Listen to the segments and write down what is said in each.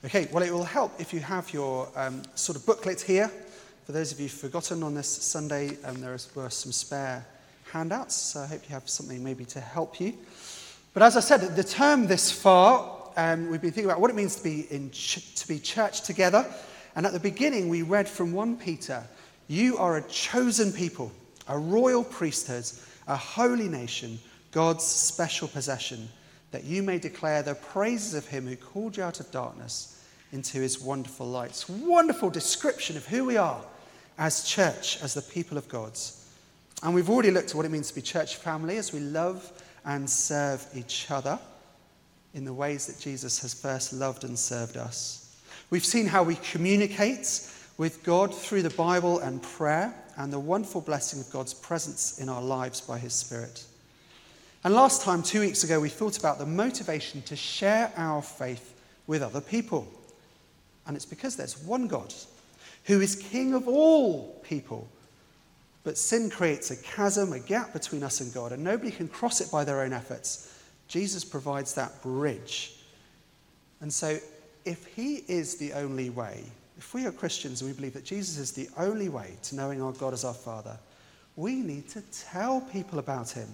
Okay, well, it will help if you have your sort of booklet here. For those of you who've forgotten on this Sunday, there were some spare handouts, so I hope you have something maybe to help you. But as I said, the term this far, we've been thinking about what it means to be church together. And at the beginning, we read from 1 Peter, "You are a chosen people, a royal priesthood, a holy nation, God's special possession, that you may declare the praises of him who called you out of darkness into his wonderful light." It's a wonderful description of who we are as church, as the people of God. And we've already looked at what it means to be church family as we love and serve each other in the ways that Jesus has first loved and served us. We've seen how we communicate with God through the Bible and prayer, and the wonderful blessing of God's presence in our lives by his Spirit. And last time, 2 weeks ago, we thought about the motivation to share our faith with other people. And it's because there's one God who is King of all people. But sin creates a chasm, a gap between us and God, and nobody can cross it by their own efforts. Jesus provides that bridge. And so if he is the only way, if we are Christians and we believe that Jesus is the only way to knowing our God as our Father, we need to tell people about him.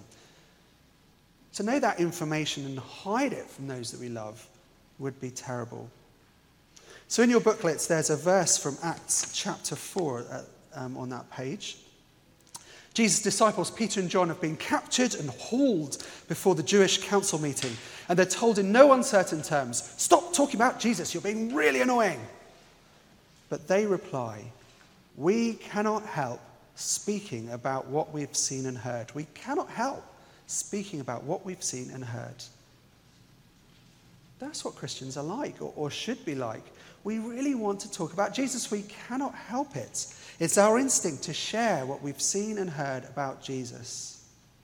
To know that information and hide it from those that we love would be terrible. So in your booklets, there's a verse from Acts chapter 4 on that page. Jesus' disciples, Peter and John, have been captured and hauled before the Jewish council meeting. And they're told in no uncertain terms, "Stop talking about Jesus, you're being really annoying." But they reply, "We cannot help speaking about what we've seen and heard." We cannot help speaking about what we've seen and heard. That's what Christians are like, or should be like. We really want to talk about Jesus. We cannot help it. It's our instinct to share what we've seen and heard about Jesus.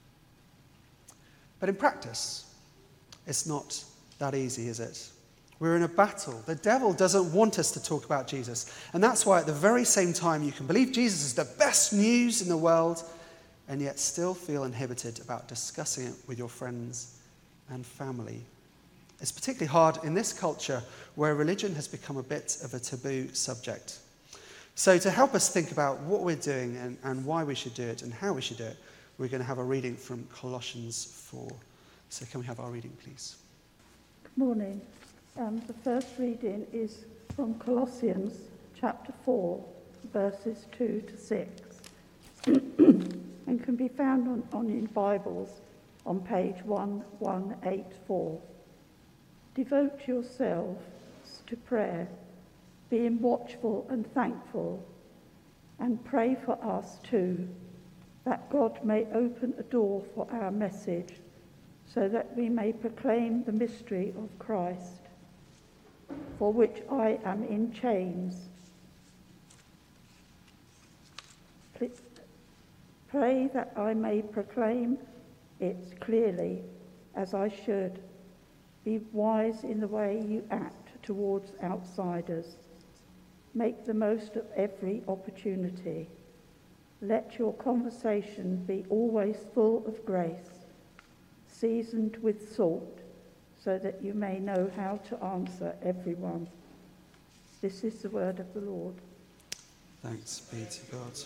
But in practice, it's not that easy, is it? We're in a battle. The devil doesn't want us to talk about Jesus. And that's why at the very same time you can believe Jesus is the best news in the world and yet still feel inhibited about discussing it with your friends and family. It's particularly hard in this culture where religion has become a bit of a taboo subject. So to help us think about what we're doing and why we should do it and how we should do it, we're going to have a reading from Colossians 4. So can we have our reading, please? Good morning. The first reading is from Colossians chapter 4, verses 2 to 6, and can be found on your Bibles on page 1184. Devote yourselves to prayer, being watchful and thankful, and pray for us too, that God may open a door for our message, so that we may proclaim the mystery of Christ, for which I am in chains. Pray that I may proclaim it clearly, as I should. Be wise in the way you act towards outsiders. Make the most of every opportunity. Let your conversation be always full of grace, seasoned with salt, so that you may know how to answer everyone. This is the word of the Lord. Thanks be to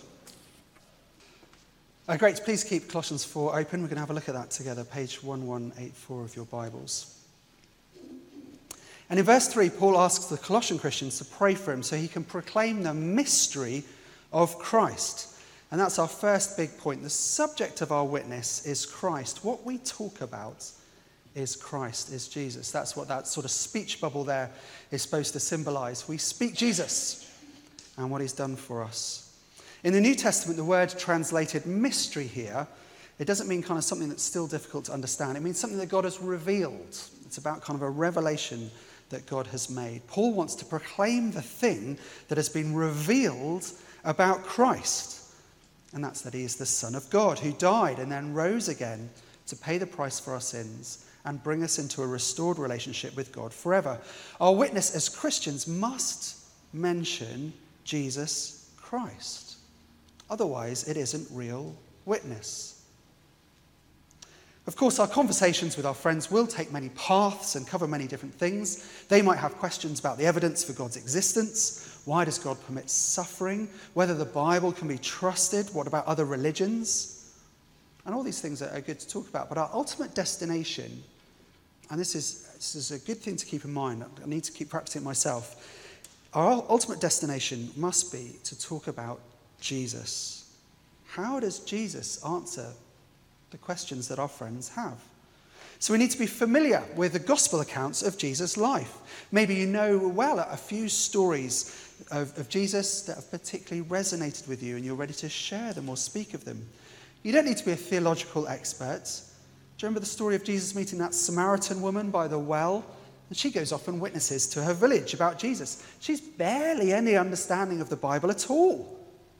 God. Great, please keep Colossians 4 open. We're going to have a look at that together, page 1184 of your Bibles. And in verse 3, Paul asks the Colossian Christians to pray for him so he can proclaim the mystery of Christ. And that's our first big point. The subject of our witness is Christ. What we talk about is Christ, is Jesus. That's what that sort of speech bubble there is supposed to symbolize. We speak Jesus and what he's done for us. In the New Testament, the word translated mystery here, it doesn't mean kind of something that's still difficult to understand. It means something that God has revealed. It's about kind of a revelation that God has made. Paul wants to proclaim the thing that has been revealed about Christ. And that's that he is the Son of God who died and then rose again to pay the price for our sins and bring us into a restored relationship with God forever. Our witness as Christians must mention Jesus Christ. Otherwise, it isn't real witness. Of course, our conversations with our friends will take many paths and cover many different things. They might have questions about the evidence for God's existence. Why does God permit suffering? Whether the Bible can be trusted. What about other religions? And all these things are good to talk about. But our ultimate destination, and this is a good thing to keep in mind, I need to keep practicing it myself. Our ultimate destination must be to talk about Jesus. How does Jesus answer the questions that our friends have? So we need to be familiar with the gospel accounts of Jesus' life. Maybe you know well a few stories of Jesus that have particularly resonated with you and you're ready to share them or speak of them. You don't need to be a theological expert. Do you remember the story of Jesus meeting that Samaritan woman by the well? And she goes off and witnesses to her village about Jesus. She's barely any understanding of the Bible at all.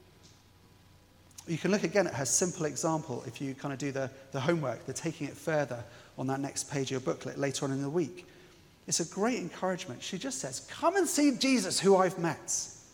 You can look again at her simple example if you kind of do the homework, the taking it further on that next page of your booklet later on in the week. It's a great encouragement. She just says, come and see Jesus who I've met.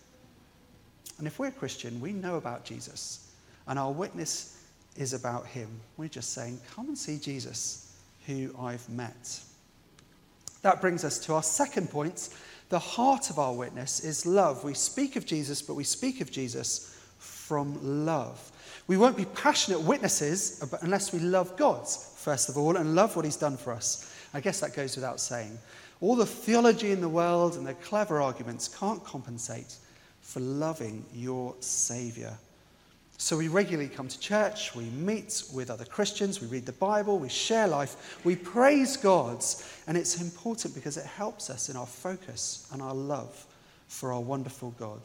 And if we're Christian, we know about Jesus. And our witness is about him. We're just saying, come and see Jesus who I've met. That brings us to our second point. The heart of our witness is love. We speak of Jesus, but we speak of Jesus from love. We won't be passionate witnesses unless we love God, first of all, and love what he's done for us. I guess that goes without saying. All the theology in the world and the clever arguments can't compensate for loving your Saviour. So we regularly come to church, we meet with other Christians, we read the Bible, we share life, we praise God, and it's important because it helps us in our focus and our love for our wonderful God.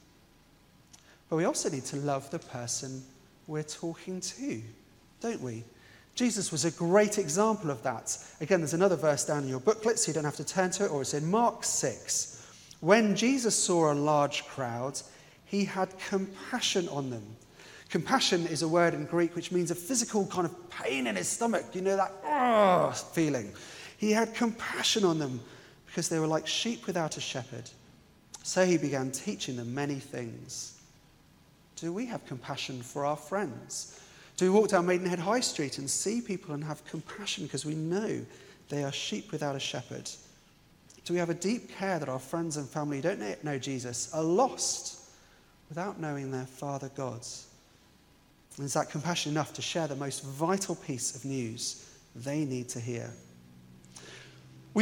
But we also need to love the person we're talking to, don't we? Jesus was a great example of that. Again, there's another verse down in your booklet, so you don't have to turn to it, or it's in Mark 6. When Jesus saw a large crowd, he had compassion on them. Compassion is a word in Greek which means a physical kind of pain in his stomach. You know that feeling. He had compassion on them because they were like sheep without a shepherd. So he began teaching them many things. Do we have compassion for our friends? Do we walk down Maidenhead High Street and see people and have compassion because we know they are sheep without a shepherd? Do we have a deep care that our friends and family who don't know Jesus are lost without knowing their Father God? And is that compassion enough to share the most vital piece of news they need to hear? We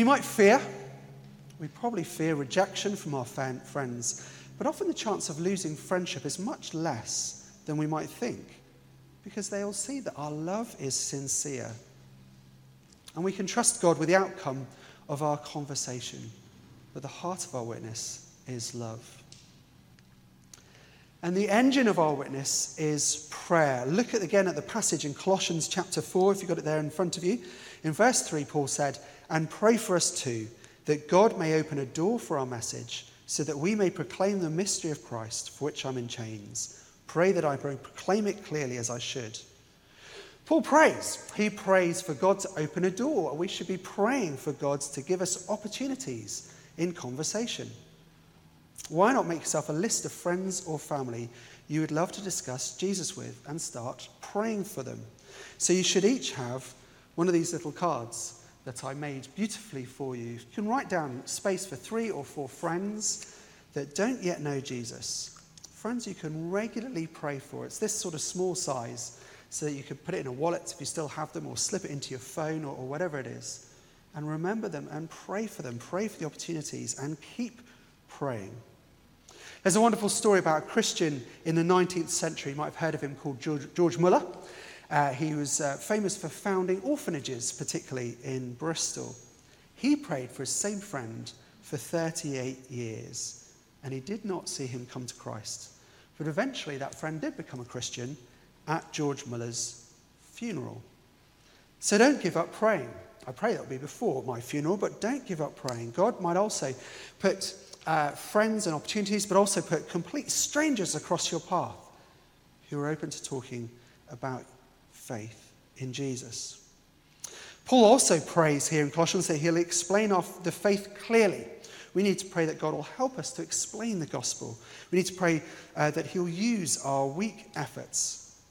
probably fear rejection from our friends, but often the chance of losing friendship is much less than we might think because they all see that our love is sincere. And we can trust God with the outcome of our conversation, but the heart of our witness is love. And the engine of our witness is prayer. Look again at the passage in Colossians chapter 4, if you've got it there in front of you. In verse 3, Paul said, "And pray for us too, that God may open a door for our message, so that we may proclaim the mystery of Christ, for which I'm in chains. Pray that I may proclaim it clearly as I should." Paul prays. He prays for God to open a door. We should be praying for God to give us opportunities in conversation. Why not make yourself a list of friends or family you would love to discuss Jesus with and start praying for them? So you should each have one of these little cards that I made beautifully for you. You can write down space for 3 or 4 friends that don't yet know Jesus. Friends you can regularly pray for. It's this sort of small size so that you can put it in a wallet if you still have them, or slip it into your phone or whatever it is. And remember them and pray for them. Pray for the opportunities and keep praying. There's a wonderful story about a Christian in the 19th century. You might have heard of him, called George Muller. He was famous for founding orphanages, particularly in Bristol. He prayed for his same friend for 38 years, and he did not see him come to Christ. But eventually that friend did become a Christian at George Muller's funeral. So don't give up praying. I pray that will be before my funeral, but don't give up praying. God might also put friends and opportunities, but also put complete strangers across your path who are open to talking about faith in Jesus. Paul also prays here in Colossians that he'll explain the faith clearly. We need to pray that God will help us to explain the gospel. We need to pray that he'll use our weak efforts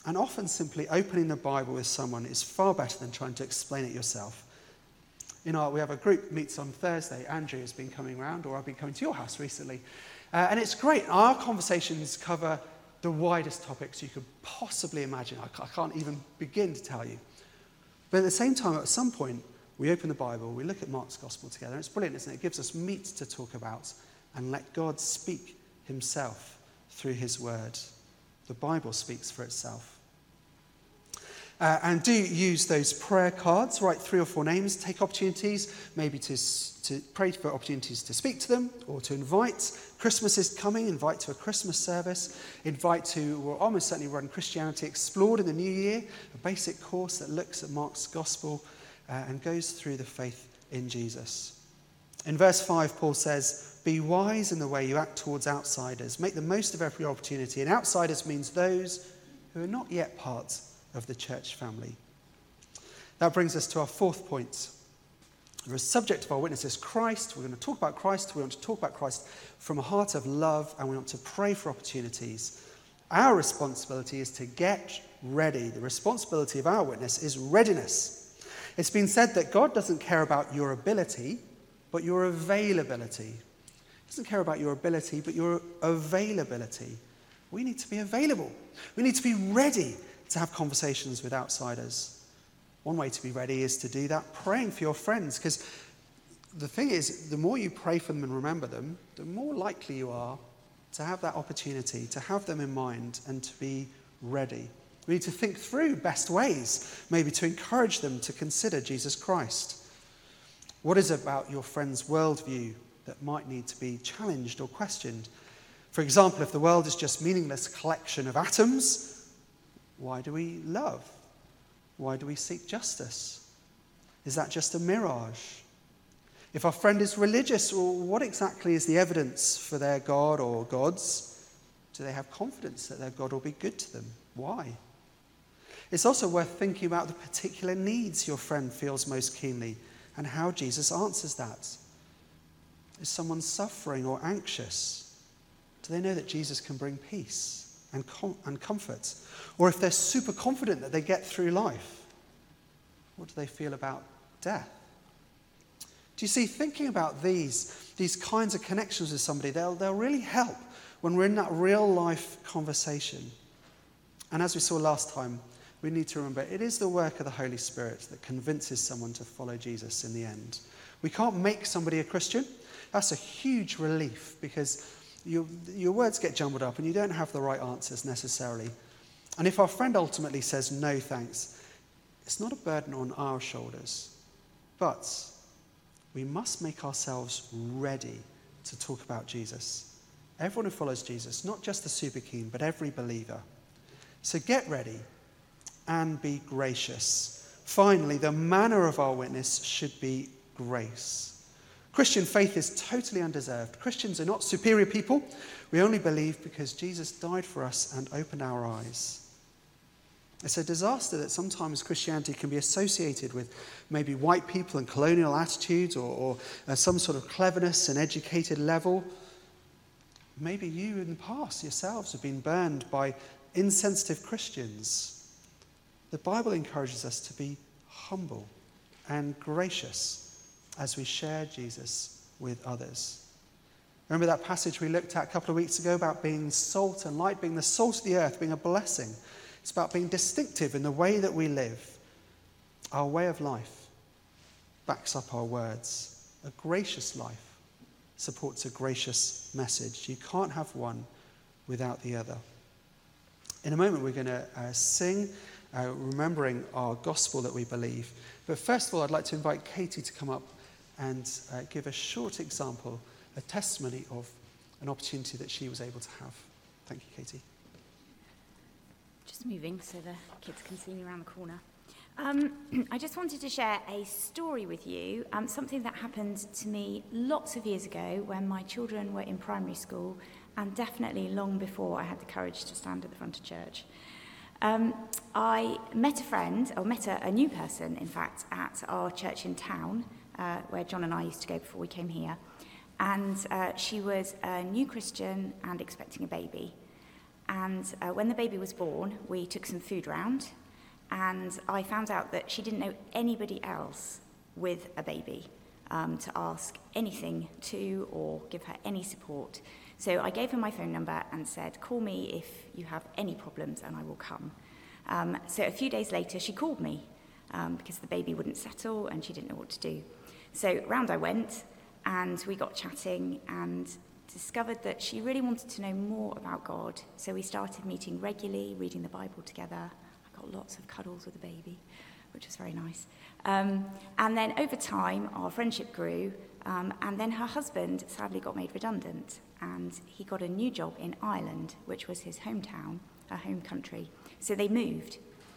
And often simply opening the Bible with someone is far better than trying to explain it yourself. We have a group meets on Thursday. Andrew has been coming around, or I've been coming to your house recently. And it's great. Our conversations cover the widest topics you could possibly imagine. I can't even begin to tell you. But at the same time, at some point, we open the Bible, we look at Mark's Gospel together. It's brilliant, isn't it? It gives us meat to talk about and let God speak himself through his word. The Bible speaks for itself. And do use those prayer cards, write 3 or 4 names, take opportunities, maybe to pray for opportunities to speak to them or to invite. Christmas is coming, invite to a Christmas service, invite to, we'll almost certainly run Christianity Explored in the new year, a basic course that looks at Mark's Gospel and goes through the faith in Jesus. In verse 5, Paul says, "Be wise in the way you act towards outsiders. Make the most of every opportunity." And outsiders means those who are not yet part of the church family. That brings us to our 4th point. The subject of our witness is Christ. We're going to talk about Christ. We want to talk about Christ from a heart of love, and we want to pray for opportunities. Our responsibility is to get ready. The responsibility of our witness is readiness. It's been said that God doesn't care about your ability, but your availability. He doesn't care about your ability, but your availability. We need to be available. We need to be ready to have conversations with outsiders. One way to be ready is to do that praying for your friends, because the thing is, the more you pray for them and remember them, the more likely you are to have that opportunity, to have them in mind and to be ready. We need to think through best ways, maybe to encourage them to consider Jesus Christ. What is it about your friend's worldview that might need to be challenged or questioned? For example, if the world is just a meaningless collection of atoms, why do we love? Why do we seek justice? Is that just a mirage? If our friend is religious, well, what exactly is the evidence for their God or gods? Do they have confidence that their God will be good to them? Why? It's also worth thinking about the particular needs your friend feels most keenly and how Jesus answers that. Is someone suffering or anxious? Do they know that Jesus can bring peace and comfort? Or if they're super confident that they get through life, what do they feel about death? Do you see, thinking about these kinds of connections with somebody, they'll really help when we're in that real life conversation. And as we saw last time, we need to remember it is the work of the Holy Spirit that convinces someone to follow Jesus in the end. We can't make somebody a Christian. That's a huge relief, because your words get jumbled up and you don't have the right answers necessarily. And if our friend ultimately says no thanks, it's not a burden on our shoulders. But we must make ourselves ready to talk about Jesus. Everyone who follows Jesus, not just the super keen, but every believer. So get ready and be gracious. Finally, the manner of our witness should be grace. Christian faith is totally undeserved. Christians are not superior people. We only believe because Jesus died for us and opened our eyes. It's a disaster that sometimes Christianity can be associated with maybe white people and colonial attitudes or some sort of cleverness and educated level. Maybe you in the past yourselves have been burned by insensitive Christians. The Bible encourages us to be humble and gracious as we share Jesus with others. Remember that passage we looked at a couple of weeks ago about being salt and light, being the salt of the earth, being a blessing. It's about being distinctive in the way that we live. Our way of life backs up our words. A gracious life supports a gracious message. You can't have one without the other. In a moment, we're going to sing, remembering our gospel that we believe. But first of all, I'd like to invite Katie to come up and give a short example, a testimony of an opportunity that she was able to have. Thank you, Katie. Just moving so the kids can see me around the corner. I just wanted to share a story with you, something that happened to me lots of years ago when my children were in primary school, and definitely long before I had the courage to stand at the front of church. I met a new person, in fact, at our church in town, where John and I used to go before we came here. And she was a new Christian and expecting a baby. And when the baby was born, we took some food round, and I found out that she didn't know anybody else with a baby to ask anything to or give her any support. So I gave her my phone number and said, call me if you have any problems and I will come. So a few days later, she called me because the baby wouldn't settle and she didn't know what to do. So round I went, and we got chatting and discovered that she really wanted to know more about God. So we started meeting regularly, reading the Bible together. I got lots of cuddles with the baby, which was very nice. And then over time, our friendship grew, and then her husband sadly got made redundant, and he got a new job in Ireland, which was his hometown, her home country. So they moved.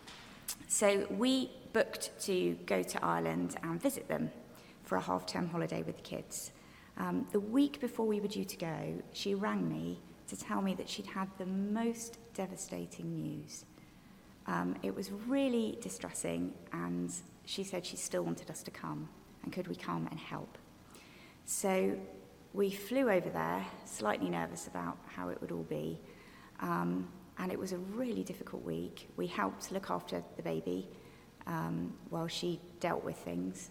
So we booked to go to Ireland and visit them for a half-term holiday with the kids. The week before we were due to go, she rang me to tell me that she'd had the most devastating news. It was really distressing, and she said she still wanted us to come, and could we come and help? So we flew over there, slightly nervous about how it would all be, and it was a really difficult week. We helped look after the baby while she dealt with things.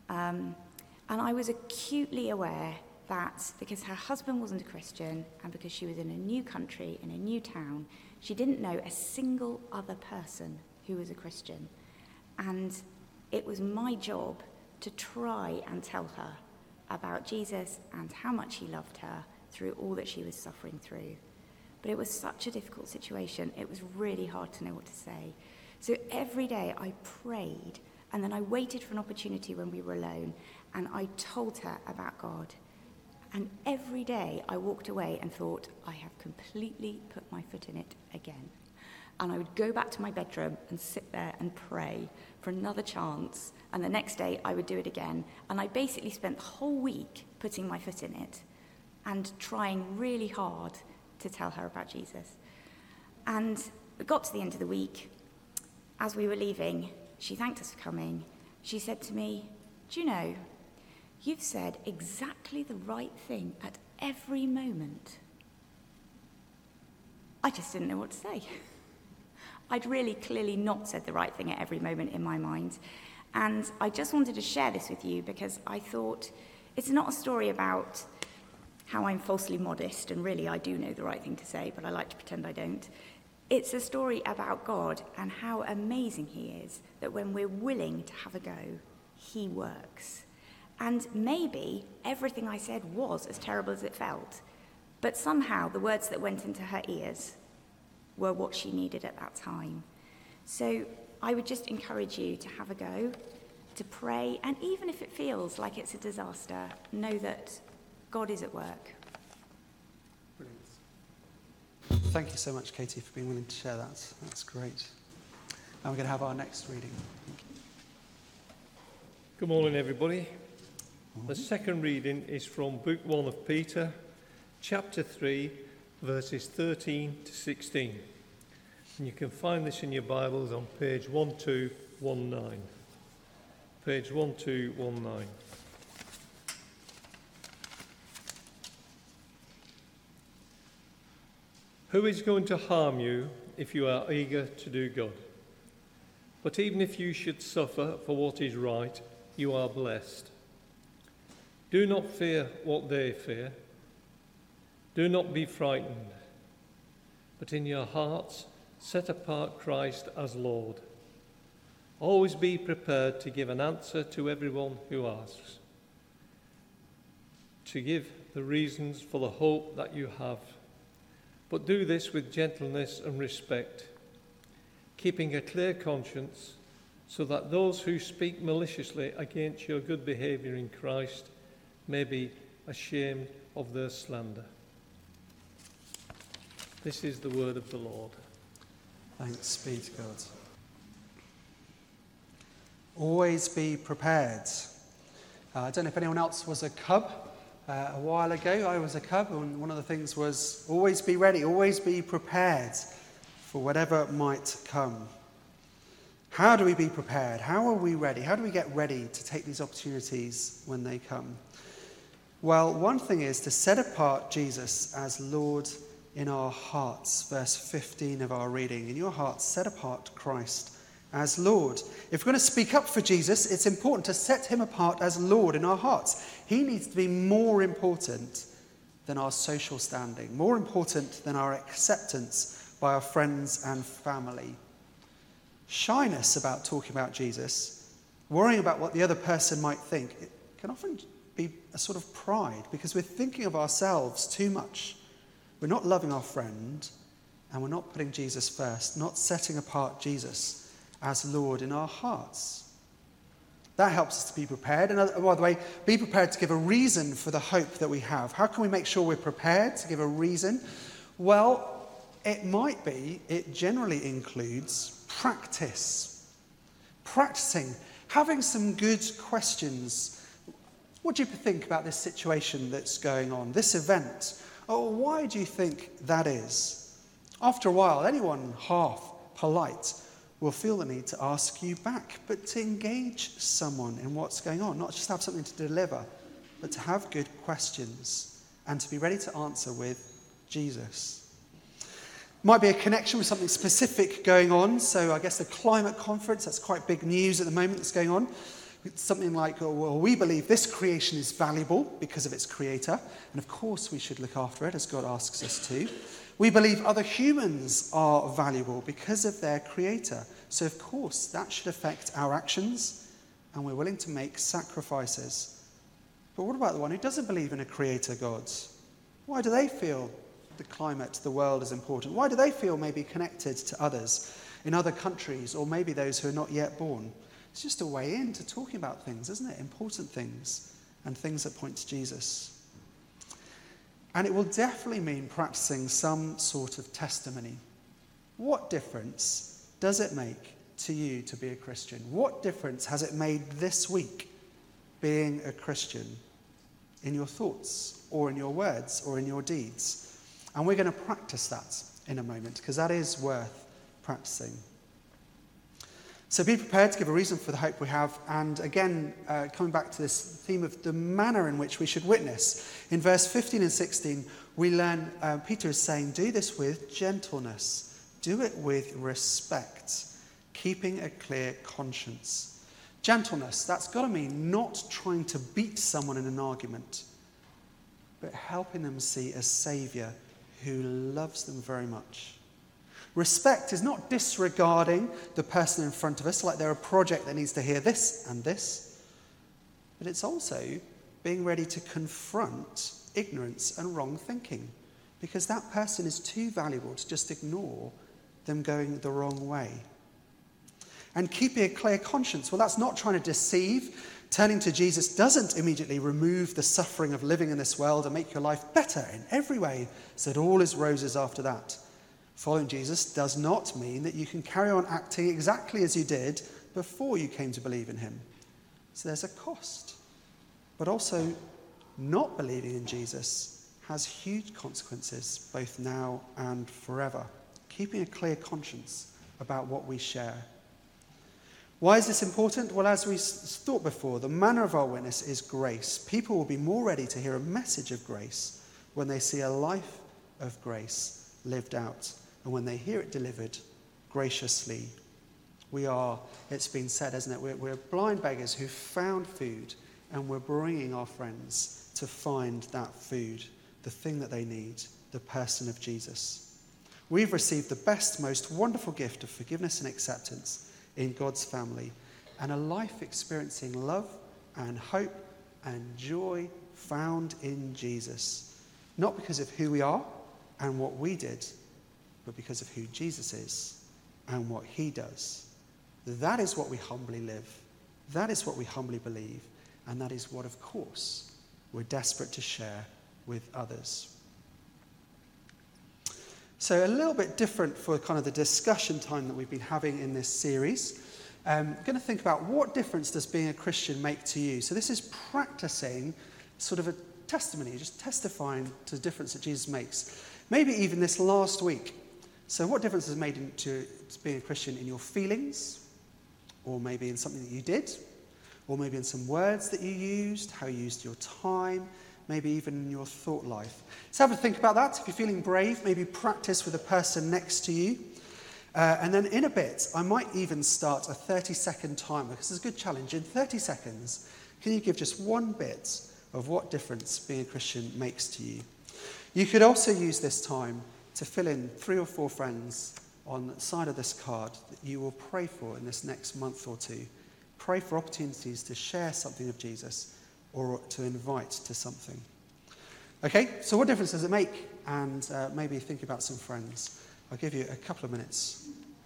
And I was acutely aware that because her husband wasn't a Christian and because she was in a new country, in a new town, she didn't know a single other person who was a Christian. And it was my job to try and tell her about Jesus and how much he loved her through all that she was suffering through. But it was such a difficult situation. It was really hard to know what to say. So every day I prayed, and then I waited for an opportunity when we were alone, and I told her about God. And every day I walked away and thought, I have completely put my foot in it again. And I would go back to my bedroom and sit there and pray for another chance. And the next day I would do it again. And I basically spent the whole week putting my foot in it and trying really hard to tell her about Jesus. And we got to the end of the week. As we were leaving, she thanked us for coming. She said to me, do you know, you've said exactly the right thing at every moment. I just didn't know what to say. I'd really clearly not said the right thing at every moment in my mind. And I just wanted to share this with you because I thought it's not a story about how I'm falsely modest, and really I do know the right thing to say, but I like to pretend I don't. It's a story about God and how amazing he is, that when we're willing to have a go, he works. And maybe everything I said was as terrible as it felt, but somehow the words that went into her ears were what she needed at that time. So I would just encourage you to have a go, to pray, and even if it feels like it's a disaster, know that God is at work. Brilliant. Thank you so much, Katie, for being willing to share that. That's great. And we're going to have our next reading. Thank you. Good morning, everybody. The second reading is from Book 1 of Peter, chapter 3, verses 13 to 16. And you can find this in your Bibles on page 1219. Page 1219. Who is going to harm you if you are eager to do good? But even if you should suffer for what is right, you are blessed. Do not fear what they fear. Do not be frightened. But in your hearts, set apart Christ as Lord. Always be prepared to give an answer to everyone who asks, to give the reasons for the hope that you have. But do this with gentleness and respect, keeping a clear conscience, so that those who speak maliciously against your good behaviour in Christ may be ashamed of their slander. This is the word of the Lord. Thanks be to God. Always be prepared. I don't know if anyone else was a cub. A while ago, I was a cub, and one of the things was always be ready, always be prepared for whatever might come. How do we be prepared? How are we ready? How do we get ready to take these opportunities when they come? Well, one thing is to set apart Jesus as Lord in our hearts. Verse 15 of our reading. In your hearts, set apart Christ as Lord. If we're going to speak up for Jesus, it's important to set him apart as Lord in our hearts. He needs to be more important than our social standing, more important than our acceptance by our friends and family. Shyness about talking about Jesus, worrying about what the other person might think, it can often be a sort of pride because we're thinking of ourselves too much. We're not loving our friend and we're not putting Jesus first, not setting apart Jesus as Lord in our hearts. That helps us to be prepared. And by the way, be prepared to give a reason for the hope that we have. How can we make sure we're prepared to give a reason? Well, it generally includes practice. Practicing, having some good questions. What do you think about this situation that's going on, this event? Oh, why do you think that is? After a while, anyone half polite will feel the need to ask you back, but to engage someone in what's going on, not just have something to deliver, but to have good questions and to be ready to answer with Jesus. Might be a connection with something specific going on, so I guess the climate conference, that's quite big news at the moment that's going on. It's something like, well, we believe this creation is valuable because of its creator, and of course we should look after it as God asks us to. We believe other humans are valuable because of their creator. So, of course, that should affect our actions, and we're willing to make sacrifices. But what about the one who doesn't believe in a creator God? Why do they feel the climate, the world is important? Why do they feel maybe connected to others in other countries, or maybe those who are not yet born? It's just a way into talking about things, isn't it? Important things, and things that point to Jesus. And it will definitely mean practicing some sort of testimony. What difference does it make to you to be a Christian? What difference has it made this week being a Christian in your thoughts or in your words or in your deeds? And we're going to practice that in a moment because that is worth practicing. So be prepared to give a reason for the hope we have. And again, coming back to this theme of the manner in which we should witness. In verse 15 and 16, we learn Peter is saying, do this with gentleness. Do it with respect, keeping a clear conscience. Gentleness, that's got to mean not trying to beat someone in an argument, but helping them see a saviour who loves them very much. Respect is not disregarding the person in front of us like they're a project that needs to hear this and this, but it's also being ready to confront ignorance and wrong thinking because that person is too valuable to just ignore them going the wrong way. And keeping a clear conscience, well, that's not trying to deceive. Turning to Jesus doesn't immediately remove the suffering of living in this world and make your life better in every way so that all is roses after that. Following Jesus does not mean that you can carry on acting exactly as you did before you came to believe in him. So there's a cost. But also, not believing in Jesus has huge consequences, both now and forever. Keeping a clear conscience about what we share. Why is this important? Well, as we thought before, the manner of our witness is grace. People will be more ready to hear a message of grace when they see a life of grace lived out. And when they hear it delivered graciously. It's been said, hasn't it? We're blind beggars who found food, and we're bringing our friends to find that food, the thing that they need, the person of Jesus. We've received the best, most wonderful gift of forgiveness and acceptance in God's family, and a life experiencing love and hope and joy found in Jesus. Not because of who we are and what we did, but because of who Jesus is and what he does. That is what we humbly live. That is what we humbly believe. And that is what, of course, we're desperate to share with others. So a little bit different for kind of the discussion time that we've been having in this series. I'm going to think about what difference does being a Christian make to you. So this is practicing sort of a testimony, just testifying to the difference that Jesus makes. Maybe even this last week. So what difference has it made to being a Christian in your feelings, or maybe in something that you did, or maybe in some words that you used, how you used your time, maybe even in your thought life. So have a think about that. If you're feeling brave, maybe practice with the person next to you. And then in a bit, I might even start a 30-second timer, because it's a good challenge. In 30 seconds, can you give just one bit of what difference being a Christian makes to you? You could also use this time to fill in 3 or 4 friends on the side of this card that you will pray for in this next month or two. Pray for opportunities to share something of Jesus or to invite to something. Okay, so what difference does it make? And maybe think about some friends. I'll give you a couple of minutes.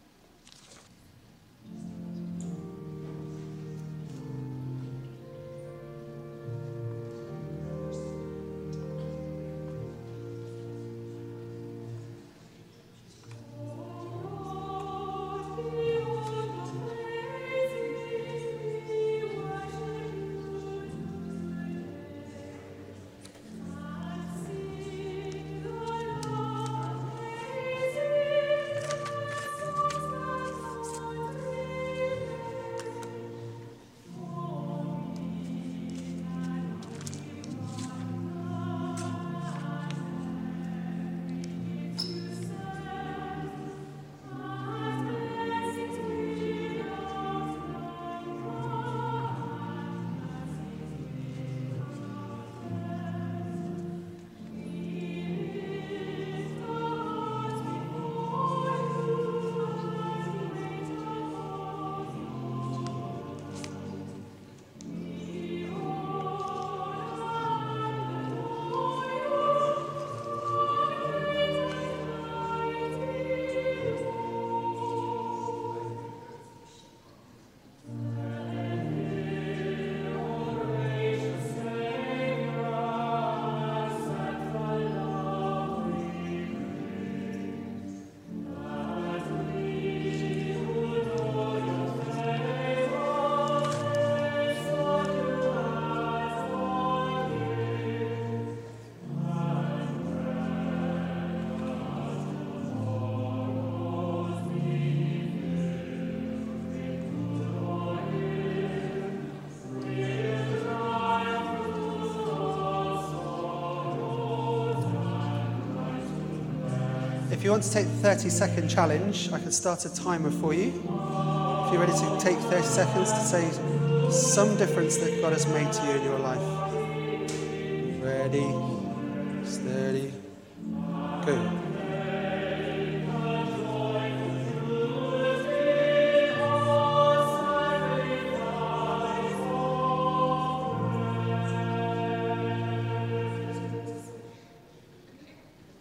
If you want to take the 30-second challenge, I can start a timer for you. If you're ready to take 30 seconds to say some difference that God has made to you in your life. Ready, steady, go.